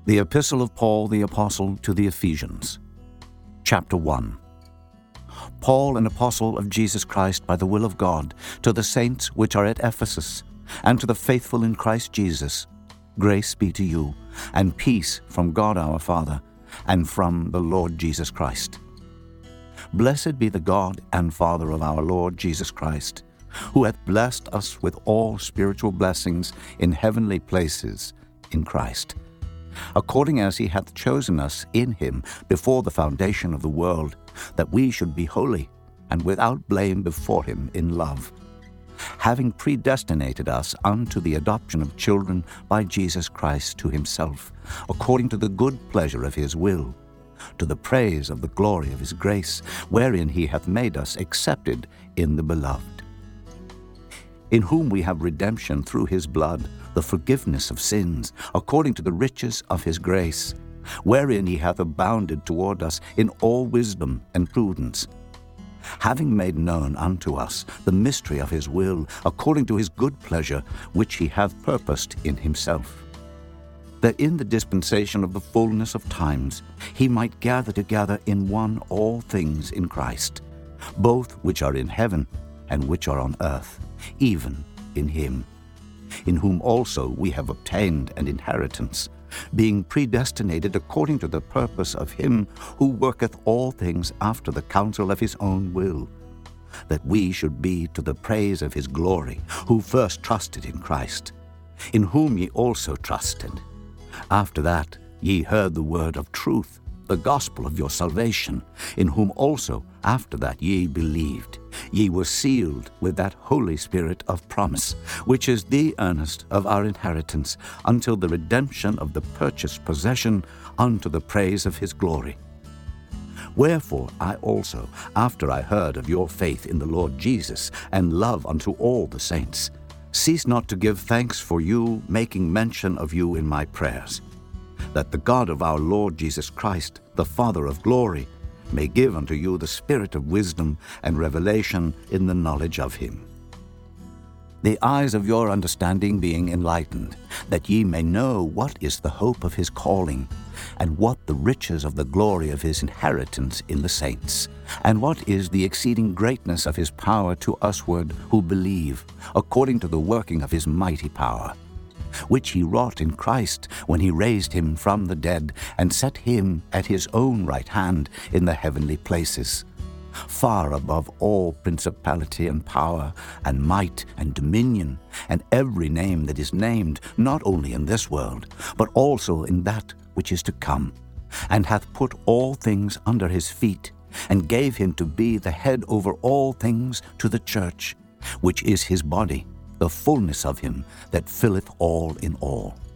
The Epistle of Paul the Apostle to the Ephesians. Chapter 1. Paul, an apostle of Jesus Christ by the will of God, to the saints which are at Ephesus, and to the faithful in Christ Jesus, grace be to you, and peace from God our Father, and from the Lord Jesus Christ. Blessed be the God and Father of our Lord Jesus Christ, who hath blessed us with all spiritual blessings in heavenly places in Christ, according as he hath chosen us in him before the foundation of the world, that we should be holy and without blame before him in love, having predestinated us unto the adoption of children by Jesus Christ to himself, according to the good pleasure of his will, to the praise of the glory of his grace, wherein he hath made us accepted in the Beloved, in whom we have redemption through his blood, the forgiveness of sins, according to the riches of his grace, wherein he hath abounded toward us in all wisdom and prudence, having made known unto us the mystery of his will, according to his good pleasure, which he hath purposed in himself, that in the dispensation of the fullness of times he might gather together in one all things in Christ, both which are in heaven and which are on earth, even in him, in whom also we have obtained an inheritance, being predestinated according to the purpose of him who worketh all things after the counsel of his own will, that we should be to the praise of his glory, who first trusted in Christ, in whom ye also trusted. After that ye heard the word of truth, the gospel of your salvation, in whom also after that ye believed. Ye were sealed with that Holy Spirit of promise, which is the earnest of our inheritance, until the redemption of the purchased possession, unto the praise of his glory. Wherefore I also, after I heard of your faith in the Lord Jesus, and love unto all the saints, cease not to give thanks for you, making mention of you in my prayers, that the God of our Lord Jesus Christ, the Father of glory, may give unto you the spirit of wisdom and revelation in the knowledge of him, the eyes of your understanding being enlightened, that ye may know what is the hope of his calling, and what the riches of the glory of his inheritance in the saints, and what is the exceeding greatness of his power to usward who believe, according to the working of his mighty power, which he wrought in Christ when he raised him from the dead, and set him at his own right hand in the heavenly places, far above all principality and power and might and dominion, and every name that is named, not only in this world, but also in that which is to come, and hath put all things under his feet, and gave him to be the head over all things to the church, which is his body, the fullness of him that filleth all in all.